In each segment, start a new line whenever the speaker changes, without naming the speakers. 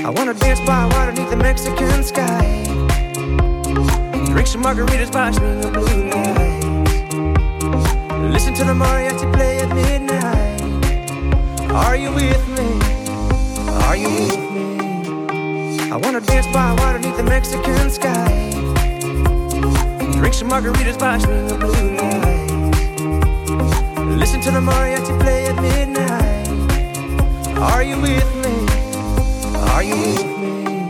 I wanna dance by water beneath the Mexican sky. Drink some margaritas by swinging blue lights. Listen to the mariachi play at midnight. Are you with me? Are you with me? I wanna dance by water beneath the Mexican sky. Drink some margaritas by swinging blue lights. Listen to the mariachi play at midnight. Are you with me? Are you with me?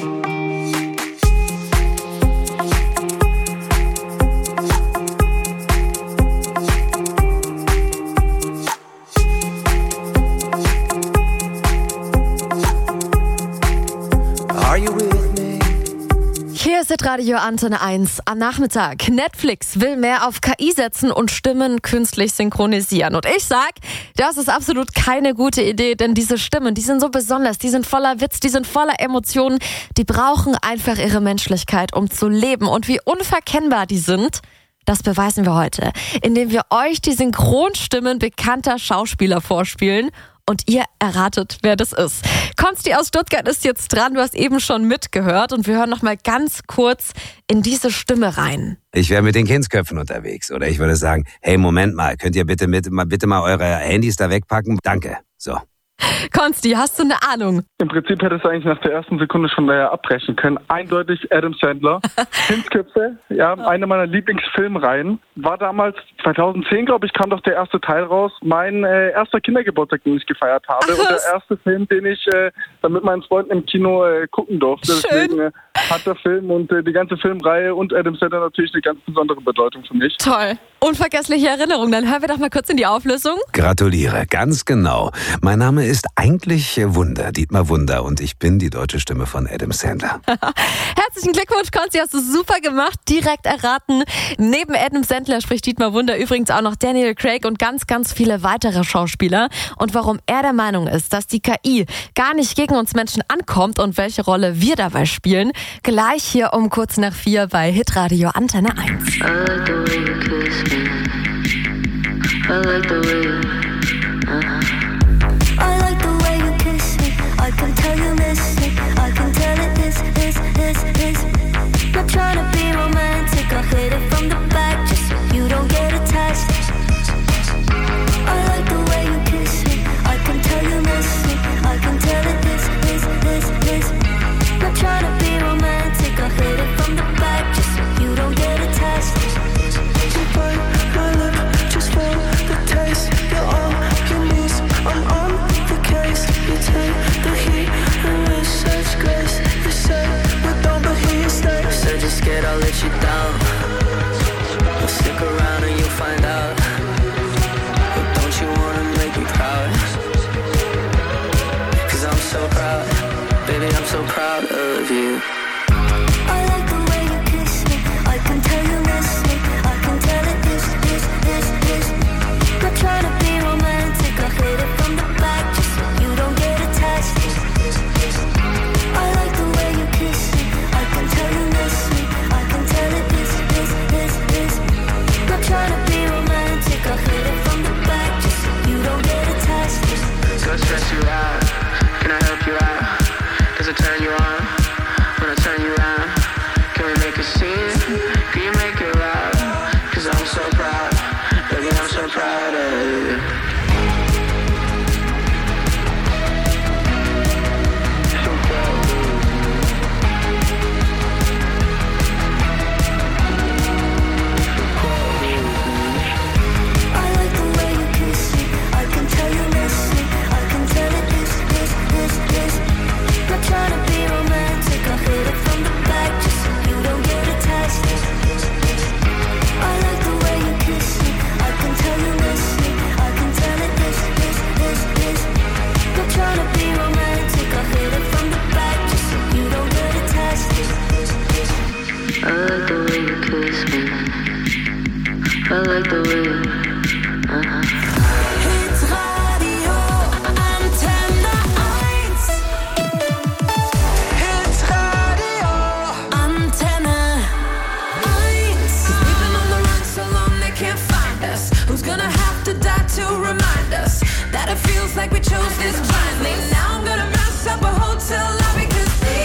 Are you with me?
Hier ist Radio Antenne 1 am Nachmittag. Netflix will mehr auf KI setzen und Stimmen künstlich synchronisieren. Und ich sag, das ist absolut keine gute Idee, denn diese Stimmen, die sind so besonders, die sind voller Witz, die sind voller Emotionen. Die brauchen einfach ihre Menschlichkeit, um zu leben. Und wie unverkennbar die sind, das beweisen wir heute, indem wir euch die Synchronstimmen bekannter Schauspieler vorspielen. Und ihr erratet, wer das ist. Konsti aus Stuttgart ist jetzt dran. Du hast eben schon mitgehört. Und wir hören noch mal ganz kurz in diese Stimme rein.
Ich wäre mit den Kindsköpfen unterwegs. Oder ich würde sagen, hey, Moment mal, könnt ihr bitte mal eure Handys da wegpacken? Danke. So.
Konsti, hast du eine Ahnung?
Im Prinzip hättest du eigentlich nach der ersten Sekunde schon abbrechen können. Eindeutig Adam Sandler. Kindsköpfe, ja, eine meiner Lieblingsfilmreihen. War damals 2010, glaube ich, kam doch der erste Teil raus. Mein erster Kindergeburtstag, den ich gefeiert habe.
Ach,
und der erste Film, den ich dann mit meinen Freunden im Kino gucken durfte.
Schön.
Deswegen hat der Film und die ganze Filmreihe und Adam Sandler natürlich eine ganz besondere Bedeutung für mich.
Toll. Unvergessliche Erinnerung. Dann hören wir doch mal kurz in die Auflösung.
Gratuliere, ganz genau. Mein Name ist eigentlich Wunder, Dietmar Wunder, und ich bin die deutsche Stimme von Adam Sandler.
Herzlichen Glückwunsch, Konsti, hast du super gemacht, direkt erraten. Neben Adam Sandler spricht Dietmar Wunder übrigens auch noch Daniel Craig und ganz, ganz viele weitere Schauspieler. Und warum er der Meinung ist, dass die KI gar nicht gegen uns Menschen ankommt und welche Rolle wir dabei spielen, gleich hier um kurz nach 4 bei Hitradio Antenne 1.
I like the way you kiss me. I can tell you miss me. I can tell it is. Not trying to be romantic. I hit it from the back just so you don't get attached. I like the way you kiss me. I can tell you miss me. I can tell it is. Not trying to be romantic. I hit it from the back just so you don't get attached. You bite my lip just for the taste. You're on your knees. I'm on the case. You take the heat and with such grace. You say we're done, but here you stay. You said you're scared I'll let you down. Well, stick around and you'll find out. But don't you wanna make me proud? 'Cause I'm so proud. Baby, I'm so proud of you. I like the way you kiss me. I can tell you miss me. I can tell it is. Not trying to be romantic. I hit it from the back just so you don't get attached. I like the way you kiss me. I can tell you miss me. I can tell it is. Not trying to be romantic. I hit it from the back just so you don't get attached. So I stress you out. Can I help you out? Does it turn you on? When I turn you around, can we make a scene? Can you make it loud? 'Cause I'm so proud. Baby, I'm so proud of you. So proud of you. I like the way you kiss me. I can tell you miss me. I can tell it is. Not trying to be romantic. I hit it from the back just so you don't get attached. I like the way you kiss me. I can tell you miss me. I can tell it is. Not trying to be romantic. I hit it from the back just so you don't get attached. I like the way you kiss me. I like the way. Hitradio Antenne 1. Hitradio Antenne 1. 'Cause we've been on the run so long they can't find us. Who's gonna have to die to remind us that it feels like we chose this blindly? Now I'm gonna mess up a hotel lobby 'cause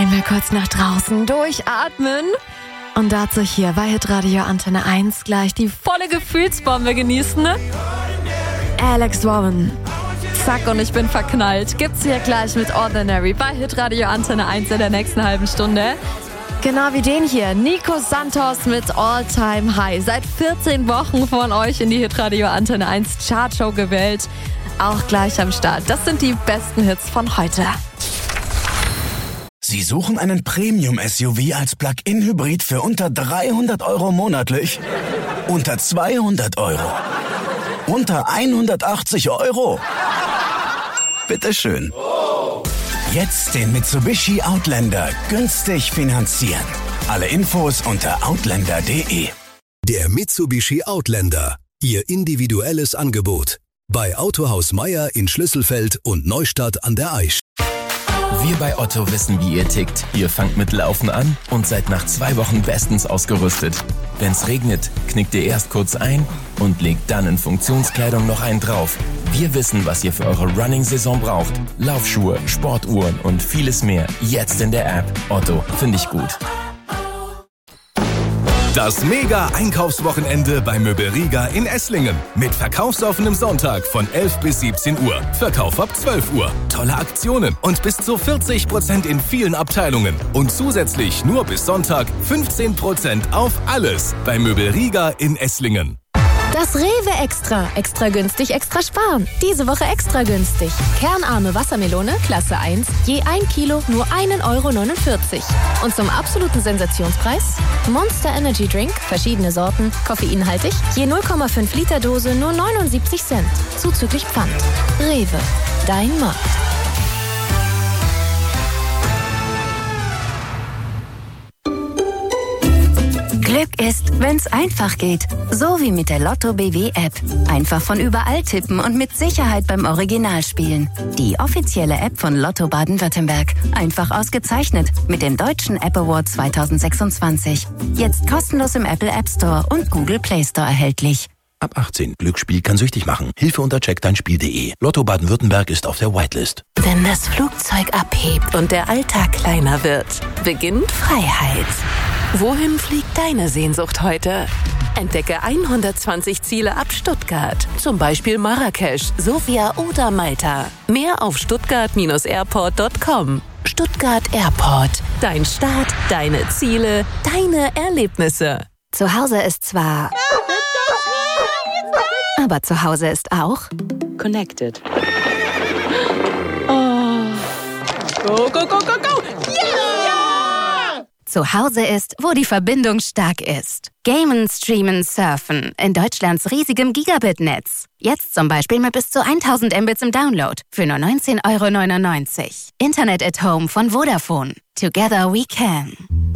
gehen wir kurz nach draußen, durchatmen. Und dazu hier bei Hitradio Antenne 1 gleich die volle Gefühlsbombe genießen. Alex Warren. Zack, und ich bin verknallt. Gibt's hier gleich mit Ordinary bei Hitradio Antenne 1 in der nächsten halben Stunde. Genau wie den hier, Nico Santos mit All Time High. Seit 14 Wochen von euch in die Hitradio Antenne 1 Chartshow gewählt. Auch gleich am Start. Das sind die besten Hits von heute.
Sie suchen einen Premium-SUV als Plug-in-Hybrid für unter 300 € monatlich? Unter 200 €? Unter 180 €? Bitteschön. Jetzt den Mitsubishi Outlander günstig finanzieren. Alle Infos unter outlander.de.
Der Mitsubishi Outlander. Ihr individuelles Angebot. Bei Autohaus Meier in Schlüsselfeld und Neustadt an der Aisch.
Wir bei Otto wissen, wie ihr tickt. Ihr fangt mit Laufen an und seid nach 2 Wochen bestens ausgerüstet. Wenn's regnet, knickt ihr erst kurz ein und legt dann in Funktionskleidung noch einen drauf. Wir wissen, was ihr für eure Running-Saison braucht. Laufschuhe, Sportuhren und vieles mehr. Jetzt in der App. Otto, finde ich gut.
Das Mega-Einkaufswochenende bei Möbelriga in Esslingen. Mit verkaufsoffenem Sonntag von 11 bis 17 Uhr. Verkauf ab 12 Uhr. Tolle Aktionen und bis zu 40% in vielen Abteilungen. Und zusätzlich nur bis Sonntag 15% auf alles bei Möbelriga in Esslingen.
Das Rewe Extra. Extra günstig, extra sparen. Diese Woche extra günstig. Kernarme Wassermelone, Klasse 1, je 1 Kilo, nur 1,49 €. Und zum absoluten Sensationspreis? Monster Energy Drink, verschiedene Sorten, koffeinhaltig, je 0,5 Liter Dose, nur 79 Cent. Zuzüglich Pfand. Rewe, dein Markt.
Glück ist, wenn's einfach geht. So wie mit der Lotto BW App. Einfach von überall tippen und mit Sicherheit beim Original spielen. Die offizielle App von Lotto Baden-Württemberg. Einfach ausgezeichnet mit dem Deutschen App Award 2026. Jetzt kostenlos im Apple App Store und Google Play Store erhältlich.
Ab 18. Glücksspiel kann süchtig machen. Hilfe unter checkdeinspiel.de. Lotto Baden-Württemberg ist auf der Whitelist.
Wenn das Flugzeug abhebt und der Alltag kleiner wird, beginnt Freiheit. Wohin fliegt deine Sehnsucht heute? Entdecke 120 Ziele ab Stuttgart. Zum Beispiel Marrakesch, Sofia oder Malta. Mehr auf stuttgart-airport.com. Stuttgart Airport. Dein Start, deine Ziele, deine Erlebnisse.
Zu Hause ist zwar... aber zu Hause ist auch...
Connected. Oh. Go, go, go, go, go!
Yeah! Zu Hause ist, wo die Verbindung stark ist. Gamen, streamen, surfen. In Deutschlands riesigem Gigabit-Netz. Jetzt zum Beispiel mit bis zu 1000 Mbits im Download. Für nur 19,99 €. Internet at Home von Vodafone. Together we can.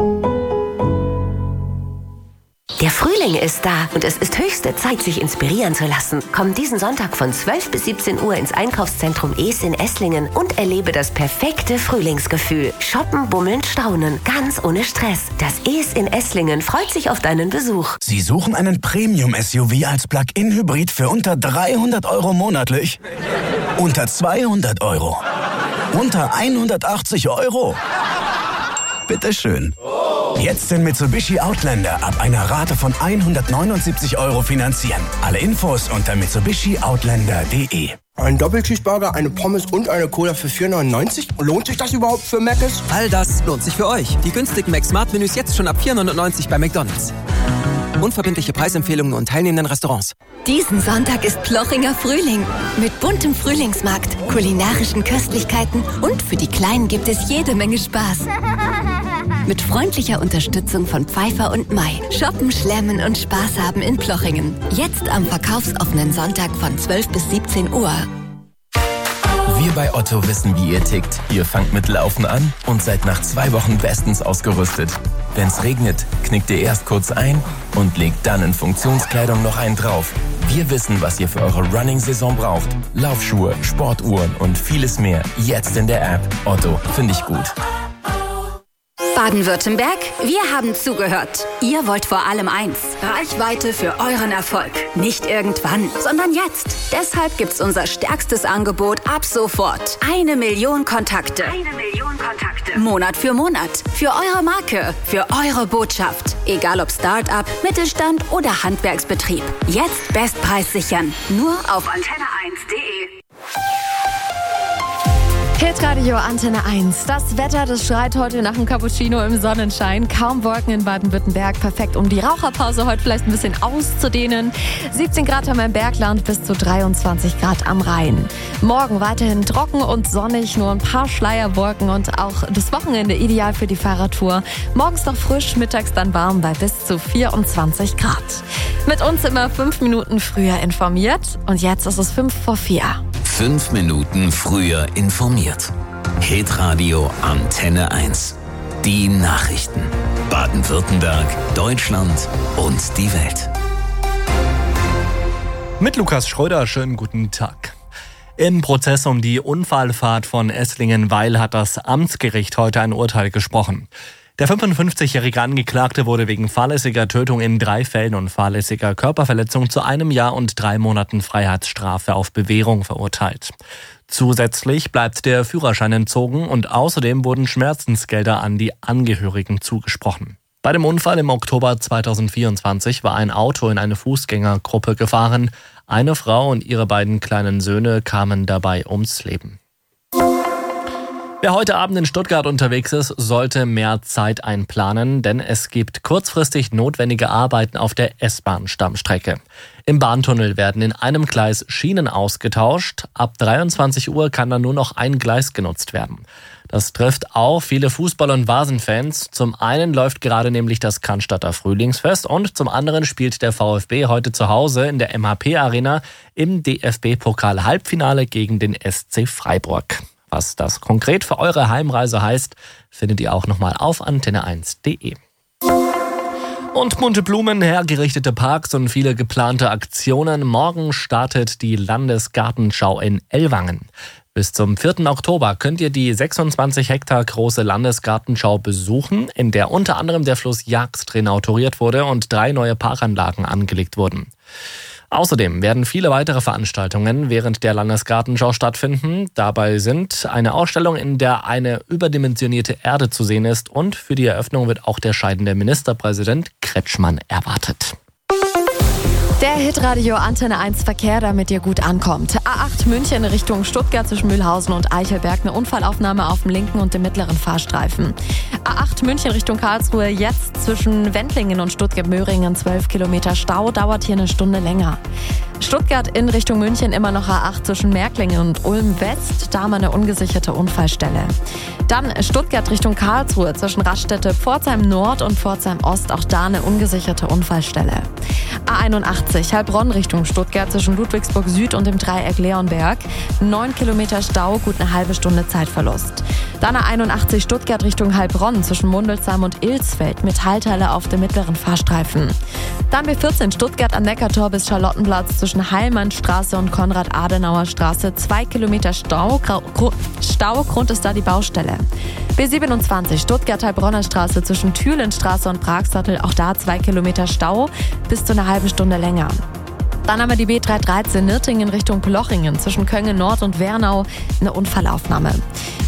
Der Frühling ist da und es ist höchste Zeit, sich inspirieren zu lassen. Komm diesen Sonntag von 12 bis 17 Uhr ins Einkaufszentrum Es in Esslingen und erlebe das perfekte Frühlingsgefühl. Shoppen, bummeln, staunen, ganz ohne Stress. Das Es in Esslingen freut sich auf deinen Besuch.
Sie suchen einen Premium-SUV als Plug-in-Hybrid für unter 300 € monatlich? Unter 200 €? Unter 180 €? Bitteschön. Jetzt den Mitsubishi Outlander ab einer Rate von 179 € finanzieren. Alle Infos unter mitsubishioutlander.de.
Ein Doppelcheeseburger, eine Pommes und eine Cola für 4,99 €? Lohnt sich das überhaupt für Mc's?
All das lohnt sich für euch. Die günstigen Mac-Smart-Menüs jetzt schon ab 4,99 € bei McDonald's. Unverbindliche Preisempfehlungen und teilnehmenden Restaurants.
Diesen Sonntag ist Plochinger Frühling. Mit buntem Frühlingsmarkt, kulinarischen Köstlichkeiten und für die Kleinen gibt es jede Menge Spaß. Mit freundlicher Unterstützung von Pfeiffer und Mai. Shoppen, schlemmen und Spaß haben in Plochingen. Jetzt am verkaufsoffenen Sonntag von 12 bis 17 Uhr.
Wir bei Otto wissen, wie ihr tickt. Ihr fangt mit Laufen an und seid nach 2 Wochen bestens ausgerüstet. Wenn's regnet, knickt ihr erst kurz ein und legt dann in Funktionskleidung noch einen drauf. Wir wissen, was ihr für eure Running-Saison braucht. Laufschuhe, Sportuhren und vieles mehr. Jetzt in der App. Otto, finde ich gut.
Baden-Württemberg, wir haben zugehört. Ihr wollt vor allem eins: Reichweite für euren Erfolg. Nicht irgendwann, sondern jetzt. Deshalb gibt's unser stärkstes Angebot ab sofort. 1 Million Kontakte. Monat für Monat. Für eure Marke, für eure Botschaft. Egal ob Start-up, Mittelstand oder Handwerksbetrieb. Jetzt Bestpreis sichern. Nur auf antenne1.de.
Hitradio Antenne 1. Das Wetter, das schreit heute nach dem Cappuccino im Sonnenschein. Kaum Wolken in Baden-Württemberg. Perfekt, um die Raucherpause heute vielleicht ein bisschen auszudehnen. 17 Grad haben wir im Bergland, bis zu 23 Grad am Rhein. Morgen weiterhin trocken und sonnig, nur ein paar Schleierwolken und auch das Wochenende ideal für die Fahrradtour. Morgens noch frisch, mittags dann warm bei bis zu 24 Grad. Mit uns immer 5 Minuten früher informiert und jetzt ist es 5:04.
5 Minuten früher informiert. Hitradio Antenne 1. Die Nachrichten. Baden-Württemberg, Deutschland und die Welt.
Mit Lukas Schröder, schönen guten Tag. Im Prozess um die Unfallfahrt von Esslingen-Weil hat das Amtsgericht heute ein Urteil gesprochen. Der 55-jährige Angeklagte wurde wegen fahrlässiger Tötung in 3 Fällen und fahrlässiger Körperverletzung zu 1 Jahr und 3 Monaten Freiheitsstrafe auf Bewährung verurteilt. Zusätzlich bleibt der Führerschein entzogen und außerdem wurden Schmerzensgelder an die Angehörigen zugesprochen. Bei dem Unfall im Oktober 2024 war ein Auto in eine Fußgängergruppe gefahren. Eine Frau und ihre beiden kleinen Söhne kamen dabei ums Leben. Wer heute Abend in Stuttgart unterwegs ist, sollte mehr Zeit einplanen, denn es gibt kurzfristig notwendige Arbeiten auf der S-Bahn-Stammstrecke. Im Bahntunnel werden in einem Gleis Schienen ausgetauscht. Ab 23 Uhr kann dann nur noch ein Gleis genutzt werden. Das trifft auch viele Fußball- und Vasenfans. Zum einen läuft gerade nämlich das Cannstatter Frühlingsfest und zum anderen spielt der VfB heute zu Hause in der MHP-Arena im DFB-Pokal-Halbfinale gegen den SC Freiburg. Was das konkret für eure Heimreise heißt, findet ihr auch nochmal auf antenne1.de. Und bunte Blumen, hergerichtete Parks und viele geplante Aktionen. Morgen startet die Landesgartenschau in Ellwangen. Bis zum 4. Oktober könnt ihr die 26 Hektar große Landesgartenschau besuchen, in der unter anderem der Fluss Jagst renauturiert wurde und 3 neue Parkanlagen angelegt wurden. Außerdem werden viele weitere Veranstaltungen während der Landesgartenschau stattfinden. Dabei sind eine Ausstellung, in der eine überdimensionierte Erde zu sehen ist, und für die Eröffnung wird auch der scheidende Ministerpräsident Kretschmann erwartet.
Der Hitradio Antenne 1 Verkehr, damit ihr gut ankommt. A8 München Richtung Stuttgart zwischen Mühlhausen und Eichelberg. Eine Unfallaufnahme auf dem linken und dem mittleren Fahrstreifen. A8 München Richtung Karlsruhe jetzt zwischen Wendlingen und Stuttgart-Möhringen 12 Kilometer Stau. Dauert hier eine Stunde länger. Stuttgart in Richtung München immer noch A8 zwischen Märklingen und Ulm West. Da haben wir eine ungesicherte Unfallstelle. Dann Stuttgart Richtung Karlsruhe zwischen Raststätte Pforzheim Nord und Pforzheim Ost. Auch da eine ungesicherte Unfallstelle. A81 Heilbronn Richtung Stuttgart zwischen Ludwigsburg Süd und dem Dreieck Leonberg. 9 Kilometer Stau, gut eine halbe Stunde Zeitverlust. Dann A81 Stuttgart Richtung Heilbronn zwischen Mundelsheim und Ilsfeld mit Haltteile auf dem mittleren Fahrstreifen. Dann B14 Stuttgart am Neckartor bis Charlottenplatz zwischen Heilmannstraße und Konrad-Adenauer-Straße. 2 Kilometer Stau. Grund ist da die Baustelle. B27 Stuttgart-Heilbronner Straße zwischen Thülenstraße und Pragsattel. Auch da 2 Kilometer Stau, bis zu einer halben Stunde länger. Dann haben wir die B313 Nürtingen Richtung Plochingen zwischen Köngen Nord und Wernau. Eine Unfallaufnahme.